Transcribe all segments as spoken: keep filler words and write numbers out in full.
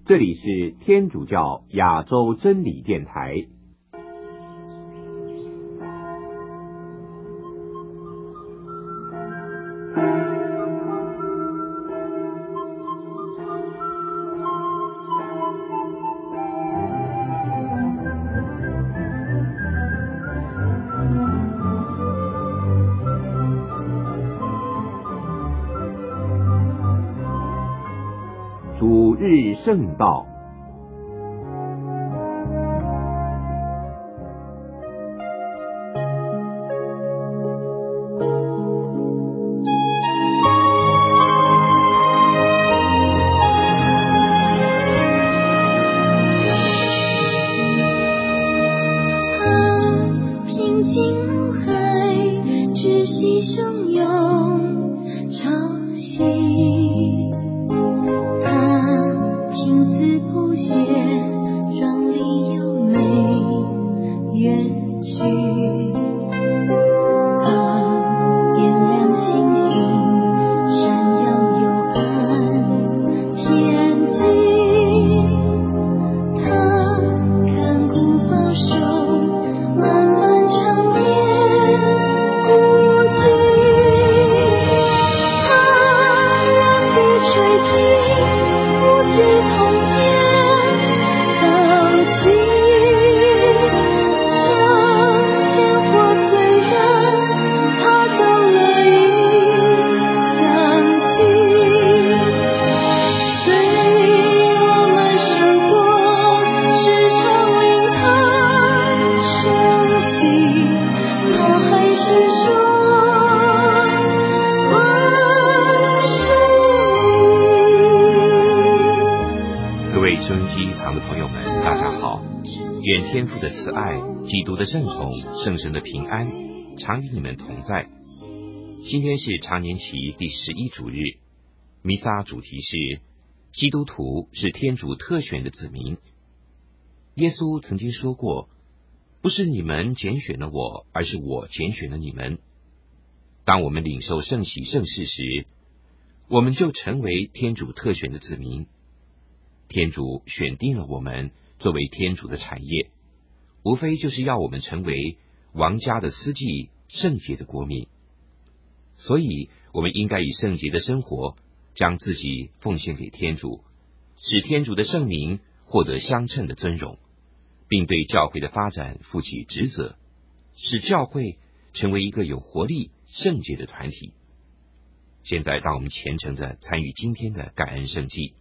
这里是天主教亚洲真理电台。主日圣道，愿天父的慈爱、基督的圣宠、圣神的平安常与你们同在。今天是常年期第十一主日，弥撒主题是基督徒是天主特选的子民。耶稣曾经说过，不是你们拣选了我，而是我拣选了你们。当我们领受圣喜圣事时，我们就成为天主特选的子民。天主选定了我们作为天主的产业，无非就是要我们成为王家的司祭，圣洁的国民。所以我们应该以圣洁的生活将自己奉献给天主，使天主的圣名获得相称的尊荣，并对教会的发展负起职责，使教会成为一个有活力圣洁的团体。现在让我们虔诚地参与今天的感恩圣祭。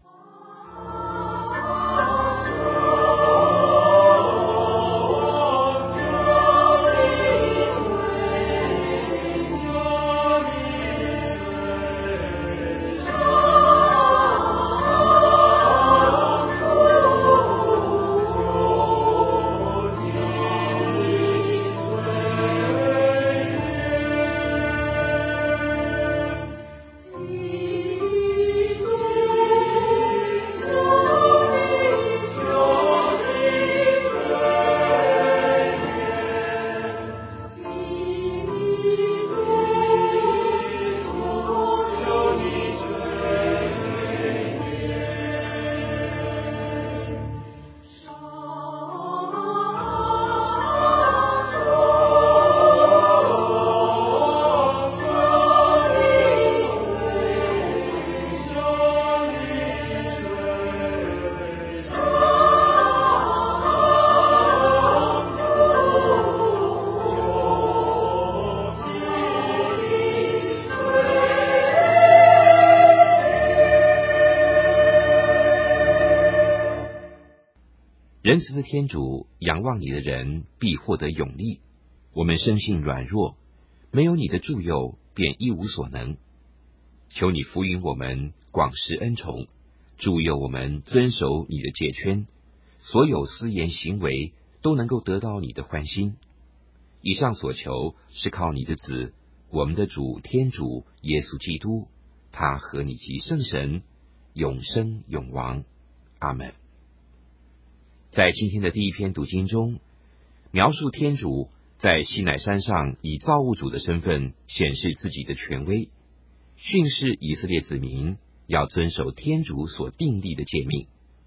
仁慈的天主，仰望你的人必获得勇力。我们生性软弱，没有你的助佑，便一无所能。求你福允我们，广施恩宠，助佑我们遵守你的戒圈，所有思言行为都能够得到你的欢心。以上所求是靠你的子，我们的主天主耶稣基督，他和你及圣神永生永王。阿们。在今天的第一篇读经中，描述天主在西乃山上以造物主的身份显示自己的权威，训示以色列子民要遵守天主所订立的诫命。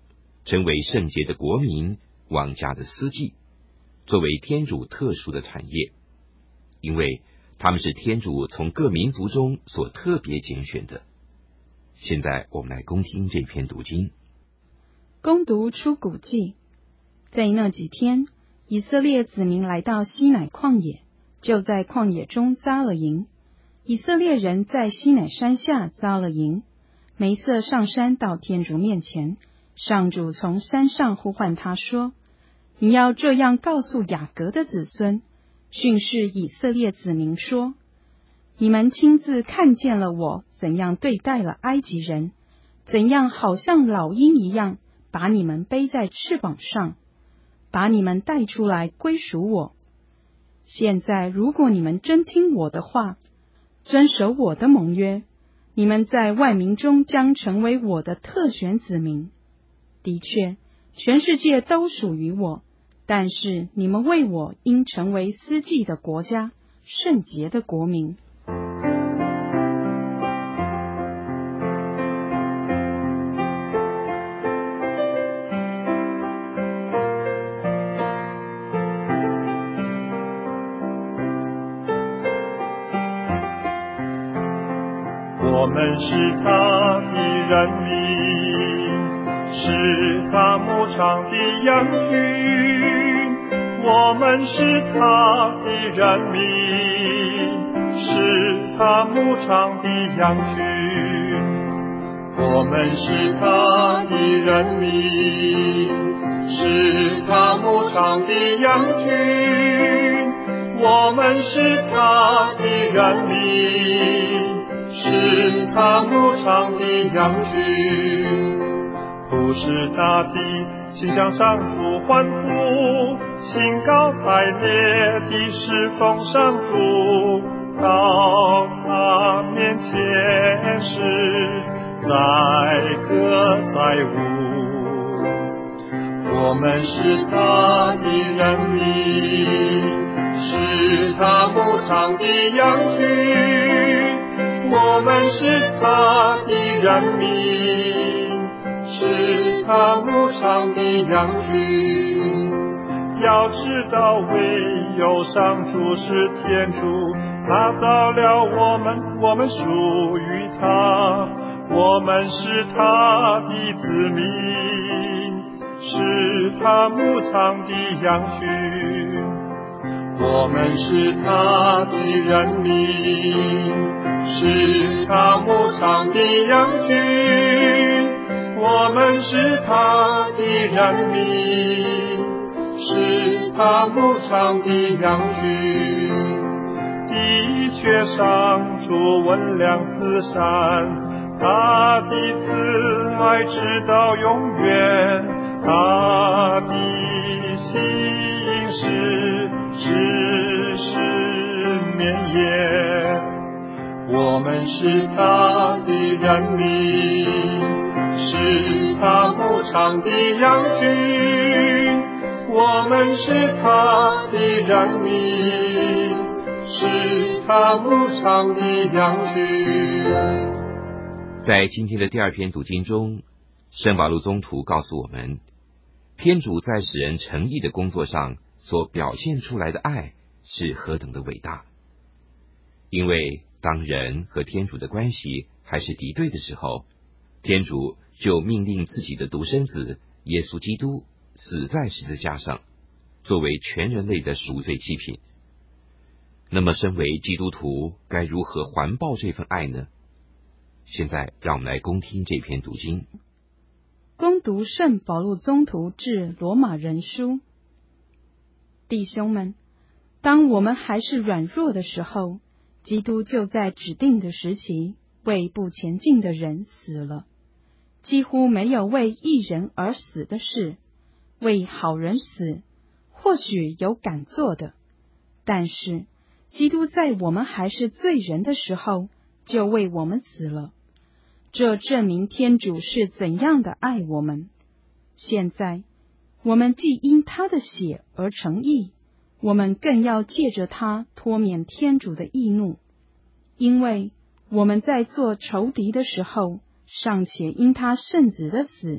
成为圣洁的国民，王家的司祭，作为天主特殊的产业，因为他们是天主从各民族中所特别拣选的。现在我们来恭听这篇读经。 恭读出谷记。在那几天，以色列子民来到西乃旷野，就在旷野中扎了营。以色列人在西乃山下扎了营。梅瑟上山到天主面前，上主从山上呼唤他说：你要这样告诉雅各的子孙，训示以色列子民说：你们亲自看见了我怎样对待了埃及人，怎样好像老鹰一样把你们背在翅膀上，把你们带出来归属我。现在如果你们真听我的话，遵守我的盟约，你们在万民中将成为我的特选子民。的确，全世界都属于我，但是你们为我应成为司祭的国家，圣洁的国民。 我们是他的人民，是他牧场的羊群。我们是他的人民，是他牧场的羊群。我们是他的人民，是他牧场的羊群。我们是他的人民，是他牧场的羊群。普世大地，心向上主欢呼，兴高采烈地侍奉上主，到他面前时载歌载舞。我们是他的人民，是他牧场的羊群。我们是他的人民，是他牧场的羊群。要知道唯有上主是天主，他造了我们，我们属于他，我们是他的子民，是他牧场的羊群。我们是他的人民，是他牧场的羊群。我们是他的人民，是他牧场的羊群。的确上主温良慈善，他的慈爱直到永远，他的心是世世绵延。我们是他的人民，是他牧场的羊群。我们是他的人民，是他牧场的羊群。 在今天的第二篇读经中，圣保禄宗徒告诉我们，天主在使人成义的工作上所表现出来的爱是何等的伟大。因为当人和天主的关系还是敌对的时候，天主就命令自己的独生子耶稣基督死在十字架上，作为全人类的赎罪祭品。那么身为基督徒该如何还报这份爱呢？现在让我们来恭听这篇读经。 恭读圣保禄宗徒致罗马人书。弟兄们，当我们还是软弱的时候，基督就在指定的时期为不前进的人死了。几乎没有为义人而死的事，为好人死，或许有敢做的，但是基督在我们还是罪人的时候，就为我们死了。这证明天主是怎样的爱我们。现在，我们既因他的血而成义，我们更要借着他脱免天主的义怒，因为我们在做仇敌的时候，尚且因他圣子的死得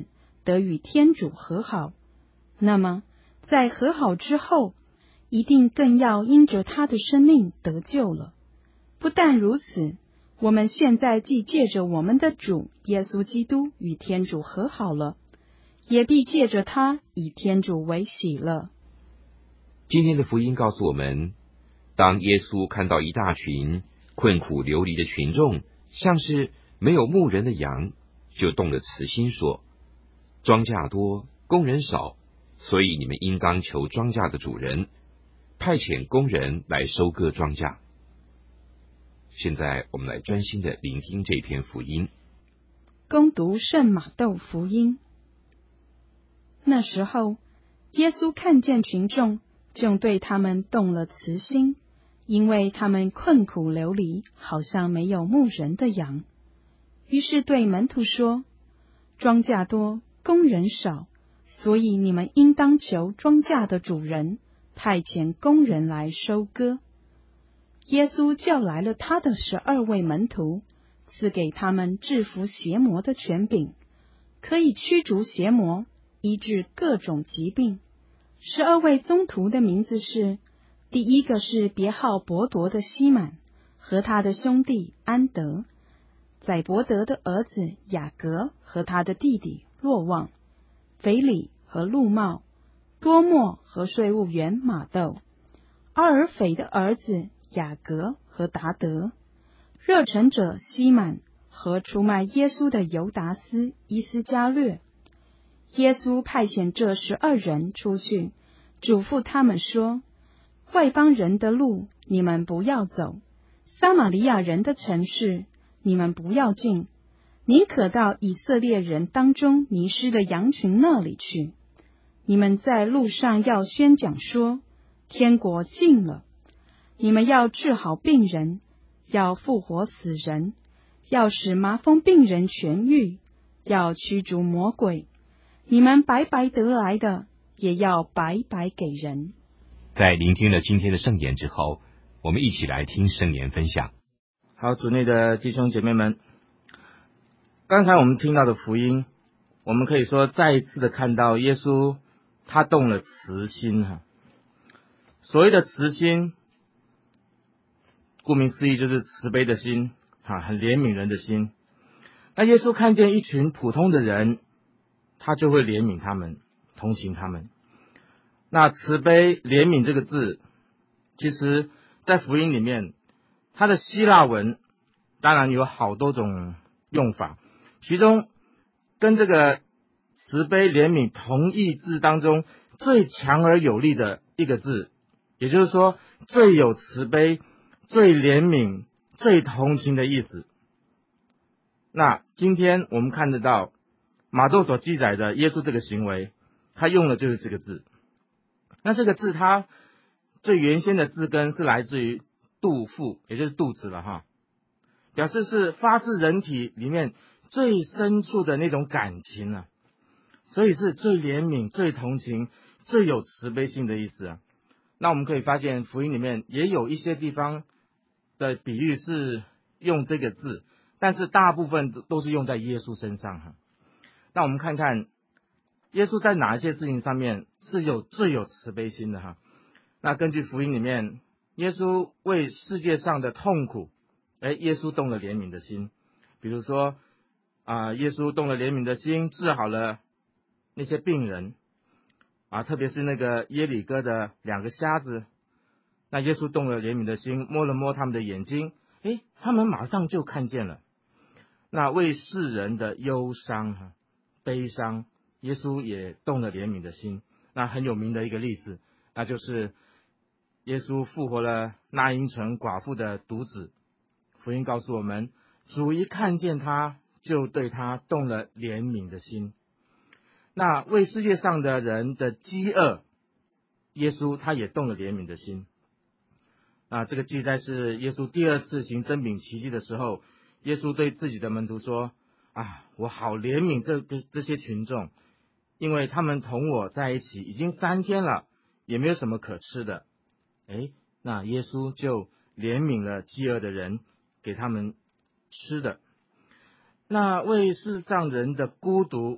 得与天主和好，那么在和好之后，一定更要因着他的生命得救了。不但如此，我们现在既借着我们的主耶稣基督与天主和好了，也必借着他以天主为喜乐。 今天的福音告诉我们，当耶稣看到一大群困苦流离的群众，像是没有牧人的羊，就动了慈心说：庄稼多，工人少，所以你们应当求庄稼的主人派遣工人来收割庄稼。现在我们来专心的聆听这篇福音。 恭读圣马窦福音。那时候，耶稣看见群众，就对他们动了慈心，因为他们困苦流离，好像没有牧人的羊。于是对门徒说：庄稼多，工人少，所以你们应当求庄稼的主人派遣工人来收割。耶稣叫来了他的十二位门徒，赐给他们制服邪魔的权柄，可以驱逐邪魔，医治各种疾病。十二位宗徒的名字是：第一个是别号伯铎的西满，和他的兄弟安德，载伯德的儿子雅各和他的弟弟若望，腓里和路茂，多默和税务员马窦，阿尔斐的儿子雅各和达德，热诚者西满和出卖耶稣的犹达斯伊斯加略。耶稣派遣这十二人出去，嘱咐他们说：外邦人的路你们不要走，撒玛利亚人的城市你们不要进，宁可到以色列人当中迷失的羊群那里去。你们在路上要宣讲说，天国近了。你们要治好病人，要复活死人，要使麻风病人痊愈，要驱逐魔鬼。你们白白得来的，也要白白给人。 在聆听了今天的圣言之后，我们一起来听圣言分享。 好，主内的弟兄姐妹们，刚才我们听到的福音，我们可以说再一次的看到耶稣他动了慈心哈。所谓的慈心，顾名思义就是慈悲的心啊，很怜悯人的心。那耶稣看见一群普通的人，他就会怜悯他们，同情他们。那慈悲怜悯这个字，其实在福音里面，它的希腊文当然有好多种用法，其中跟这个慈悲怜悯同义字当中最强而有力的一个字，也就是说最有慈悲、最怜悯、最同情的意思。那今天我们看得到马窦所记载的耶稣这个行为，他用的就是这个字。那这个字它最原先的字根是来自于肚腹，也就是肚子了哈，表示是发自人体里面最深处的那种感情啊，所以是最怜悯、最同情、最有慈悲心的意思啊。那我们可以发现福音里面也有一些地方的比喻是用这个字，但是大部分都是用在耶稣身上哈。那我们看看耶稣在哪一些事情上面是有最有慈悲心的哈。那根据福音里面，耶稣为世界上的痛苦，哎，耶稣动了怜悯的心。比如说啊、呃，耶稣动了怜悯的心，治好了那些病人啊，特别是那个耶里哥的两个瞎子，那耶稣动了怜悯的心，摸了摸他们的眼睛，哎，他们马上就看见了。那为世人的忧伤、悲伤，耶稣也动了怜悯的心。那很有名的一个例子，那就是耶稣复活了那因城寡妇的独子。福音告诉我们，主一看见他，就对他动了怜悯的心。那为世界上的人的饥饿，耶稣他也动了怜悯的心。那这个记载是耶稣第二次行增饼奇迹的时候，耶稣对自己的门徒说：啊，我好怜悯这这些群众，因为他们同我在一起已经三天了，也没有什么可吃的。诶，那耶稣就怜悯了饥饿的人，给他们吃的。那为世上人的孤独，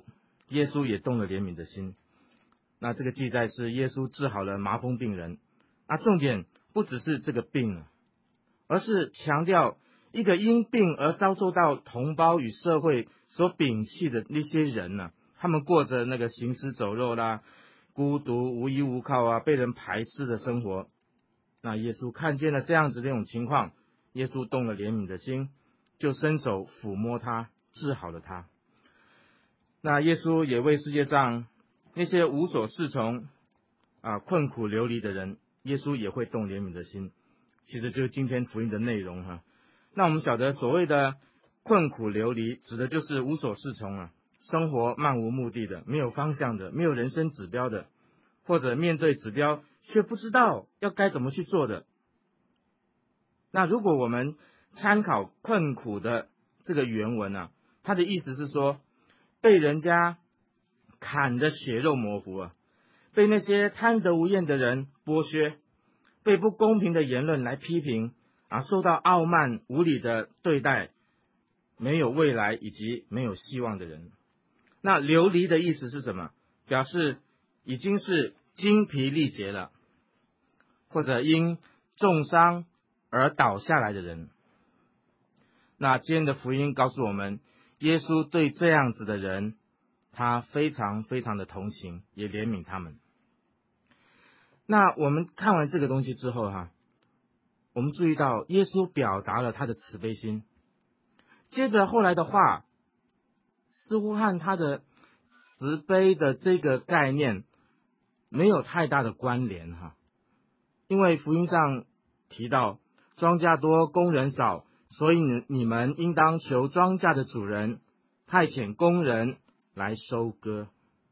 耶稣也动了怜悯的心。那这个记载是耶稣治好了麻风病人，那重点不只是这个病，而是强调一个因病而遭受到同胞与社会所摒弃的那些人呢、啊，他们过着那个行尸走肉啦、孤独无依无靠啊、被人排斥的生活。那耶稣看见了这样子这种情况，耶稣动了怜悯的心，就伸手抚摸他，治好了他。那耶稣也为世界上那些无所适从啊、困苦流离的人，耶稣也会动怜悯的心。其实就是今天福音的内容哈。那我们晓得所谓的困苦流离，指的就是无所适从啊，生活漫无目的的，没有方向的，没有人生指标的，或者面对指标却不知道要该怎么去做的。那如果我们参考困苦的这个原文啊，它的意思是说，被人家砍得血肉模糊啊，被那些贪得无厌的人剥削，被不公平的言论来批评啊，受到傲慢无理的对待，没有未来以及没有希望的人。那流离的意思是什么？表示已经是精疲力竭了，或者因重伤而倒下来的人。那今天的福音告诉我们，耶稣对这样子的人，他非常非常的同情，也怜悯他们。那我们看完这个东西之后哈，我们注意到耶稣表达了他的慈悲心。接着后来的话，似乎和他的慈悲的这个概念没有太大的关联哈，因为福音上提到庄稼多，工人少，所以你你们应当求庄稼的主人派遣工人来收割。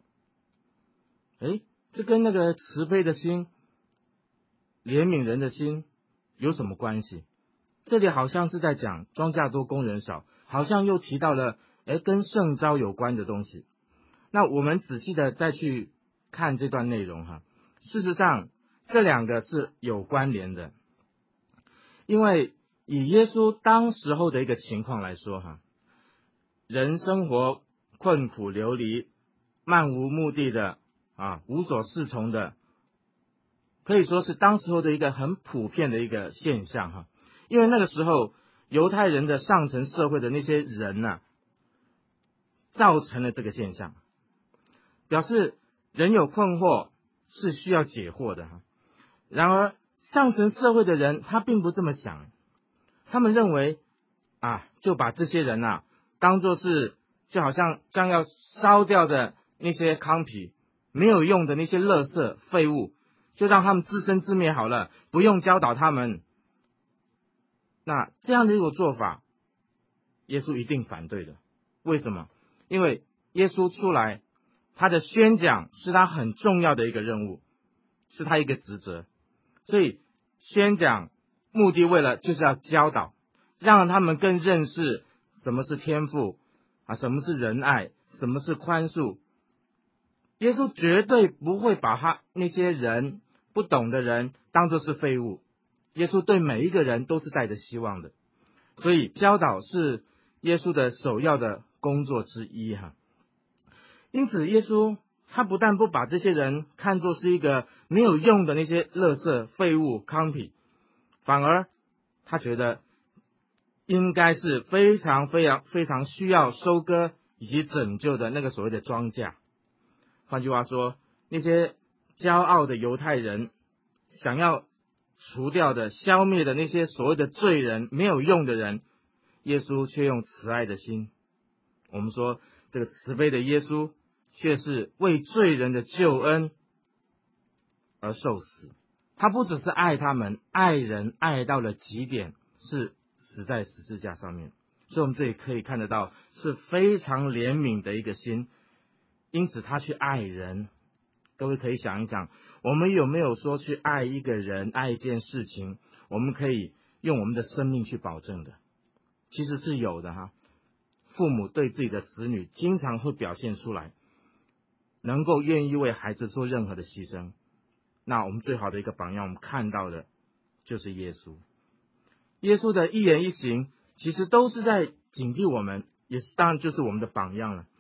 诶，这跟那个慈悲的心、怜悯人的心有什么关系？这里好像是在讲庄稼多，工人少，好像又提到了诶跟圣召有关的东西。那我们仔细的再去看这段内容哈，事实上这两个是有关联的。因为以耶稣当时候的一个情况来说哈，人生活困苦流离，漫无目的的啊，无所适从的，可以说是当时候的一个很普遍的一个现象哈。因为那个时候犹太人的上层社会的那些人呢、啊，造成了这个现象，表示人有困惑是需要解惑的哈。然而上层社会的人他并不这么想，他们认为啊，就把这些人啊当作是就好像将要烧掉的那些糠皮，没有用的那些垃圾废物，就让他们自生自灭好了，不用教导他们。那这样的一个做法，耶稣一定反对的。为什么？因为耶稣出来，他的宣讲是他很重要的一个任务，是他一个职责。所以宣讲目的为了就是要教导，让他们更认识什么是天父啊，什么是仁爱，什么是宽恕。耶稣绝对不会把他那些人不懂的人当作是废物，耶稣对每一个人都是带着希望的。所以教导是耶稣的首要的工作之一哈。因此耶稣他不但不把这些人看作是一个没有用的那些垃圾废物糠皮，反而他觉得应该是非常非常非常需要收割以及拯救的那个所谓的庄稼。换句话说，那些骄傲的犹太人想要除掉的消灭的那些所谓的罪人，没有用的人，耶稣却用慈爱的心，我们说这个慈悲的耶稣却是为罪人的救恩而受死。他不只是爱他们，爱人爱到了极点，是死在十字架上面。所以我们这里可以看得到是非常怜悯的一个心，因此他去爱人。各位可以想一想，我们有没有说去爱一个人，爱一件事情，我们可以用我们的生命去保证的？其实是有的哈。父母对自己的子女经常会表现出来，能够愿意为孩子做任何的牺牲。那我们最好的一个榜样，我们看到的就是耶稣。耶稣的一言一行其实都是在警惕我们，也是当然就是我们的榜样了。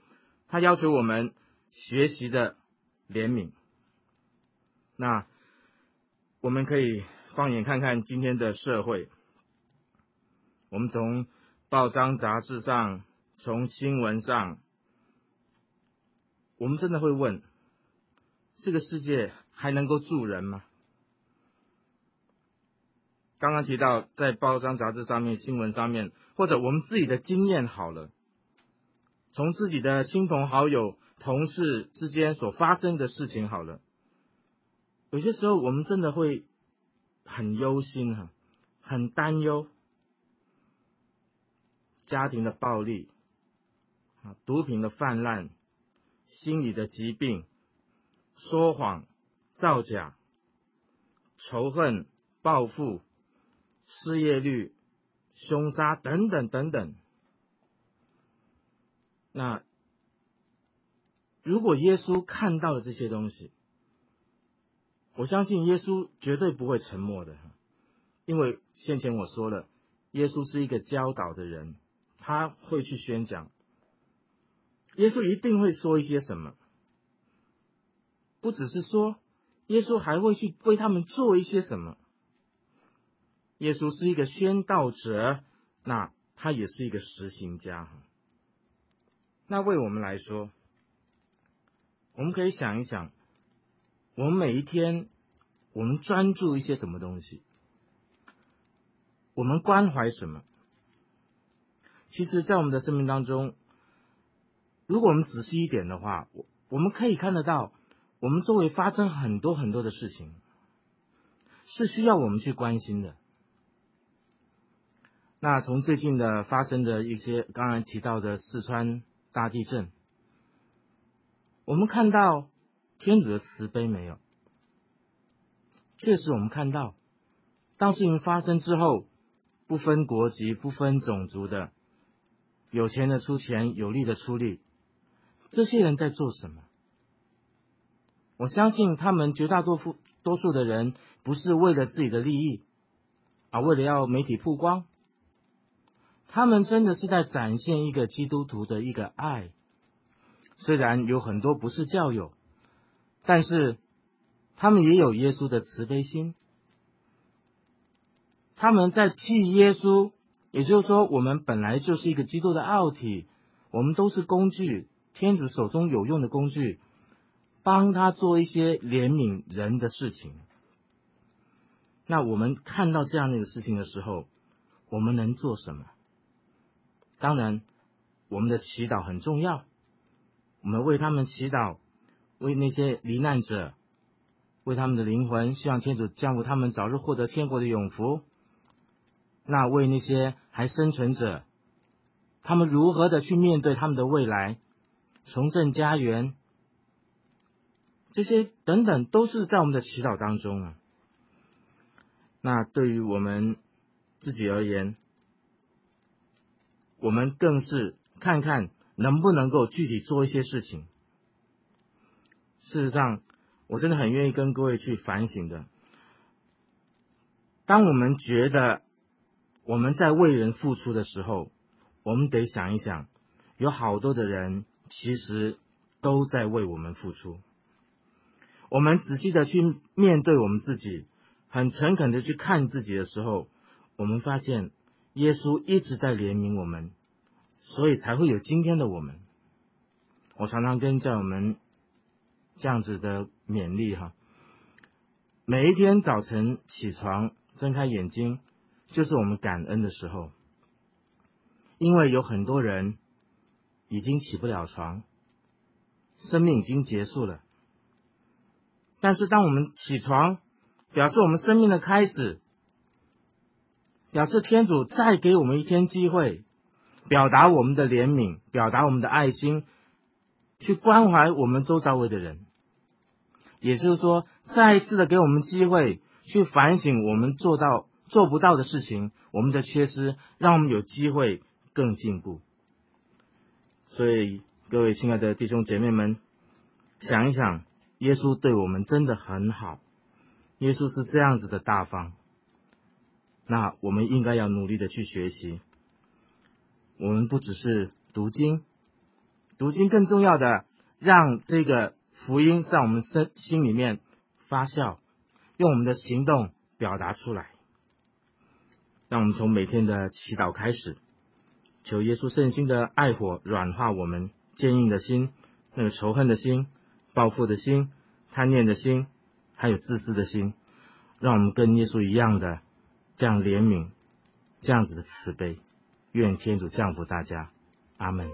他要求我们学习的怜悯。那我们可以放眼看看今天的社会，我们从报章杂志上，从新闻上，我们真的会问，这个世界还能够助人吗？刚刚提到在报章杂志上面、新闻上面，或者我们自己的经验好了，从自己的亲朋好友、同事之间所发生的事情好了，有些时候我们真的会很忧心哈，很担忧，家庭的暴力、毒品的泛滥、心理的疾病、说谎、造假、仇恨、报复、失业率、凶杀等等等等。那如果耶稣看到了这些东西，我相信耶稣绝对不会沉默的，因为先前我说了，耶稣是一个教导的人，他会去宣讲，耶稣一定会说一些什么，不只是说，耶稣还会去为他们做一些什么。耶稣是一个宣道者，那他也是一个实行家。那为我们来说，我们可以想一想，我们每一天我们专注一些什么东西，我们关怀什么。其实在我们的生命当中，如果我们仔细一点的话，我们可以看得到我们周围发生很多很多的事情，是需要我们去关心的。那从最近的发生的一些刚才提到的四川大地震，我们看到天主的慈悲没有？确实我们看到，当事情发生之后，不分国籍、不分种族的，有钱的出钱，有力的出力，这些人在做什么？我相信他们绝大多数多数的人不是为了自己的利益，而为了要媒体曝光，他们真的是在展现一个基督徒的一个爱。虽然有很多不是教友，但是他们也有耶稣的慈悲心，他们在替耶稣，也就是说我们本来就是一个基督的奥体，我们都是工具，天主手中有用的工具，帮他做一些怜悯人的事情。那我们看到这样的一个事情的时候，我们能做什么？当然我们的祈祷很重要，我们为他们祈祷，为那些罹难者，为他们的灵魂，希望天主降福他们早日获得天国的永福。那为那些还生存者，他们如何的去面对他们的未来，重振家园，这些等等都是在我们的祈祷当中啊。那对于我们自己而言，我们更是看看能不能够具体做一些事情。事实上，我真的很愿意跟各位去反省的。当我们觉得我们在为人付出的时候，我们得想一想，有好多的人其实都在为我们付出。我们仔细的去面对我们自己，很诚恳的去看自己的时候，我们发现耶稣一直在怜悯我们，所以才会有今天的我们。我常常跟教友们这样子的勉励哈，每一天早晨起床睁开眼睛，就是我们感恩的时候，因为有很多人已经起不了床，生命已经结束了。但是当我们起床，表示我们生命的开始，表示天主再给我们一天机会，表达我们的怜悯，表达我们的爱心，去关怀我们周遭围的人。也就是说，再一次的给我们机会去反省我们做到做不到的事情，我们的缺失，让我们有机会更进步。所以各位亲爱的弟兄姐妹们，想一想，耶稣对我们真的很好，耶稣是这样子的大方，那我们应该要努力的去学习。我们不只是读经， 读经，更重要的，让这个福音在我们身心里面发酵，用我们的行动表达出来。让我们从每天的祈祷开始，求耶稣圣心的爱火软化我们坚硬的心，那个仇恨的心、报复的心、贪念的心，还有自私的心，让我们跟耶稣一样的这样怜悯，这样子的慈悲。愿天主降福大家，阿们。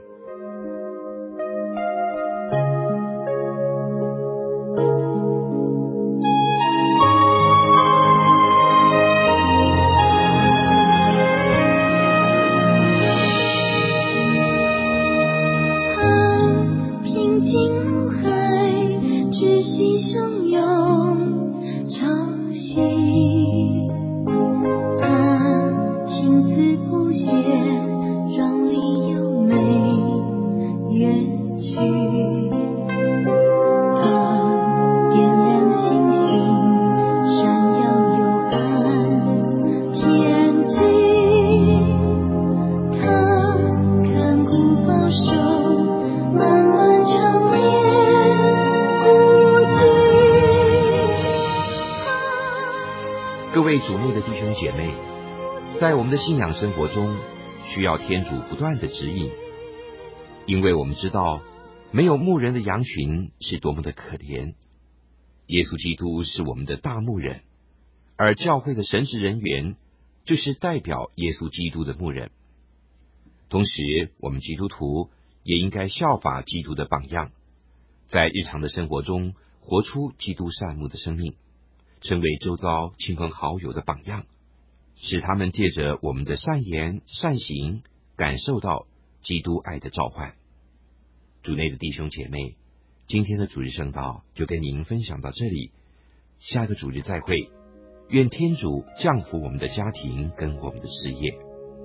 各位主内的弟兄姐妹，在我们的信仰生活中，需要天主不断的指引，因为我们知道，没有牧人的羊群是多么的可怜。耶稣基督是我们的大牧人，而教会的神职人员就是代表耶稣基督的牧人。同时，我们基督徒也应该效法基督的榜样，在日常的生活中活出基督善牧的生命，成为周遭亲朋好友的榜样，使他们借着我们的善言善行，感受到基督爱的召唤。主内的弟兄姐妹，今天的主日圣道就跟您分享到这里，下个主日再会。愿天主降福我们的家庭跟我们的事业。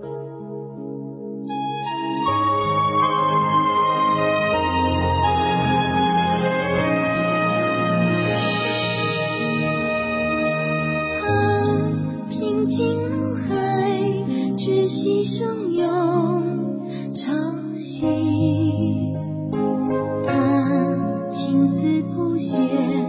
汹涌潮汐，他亲自谱写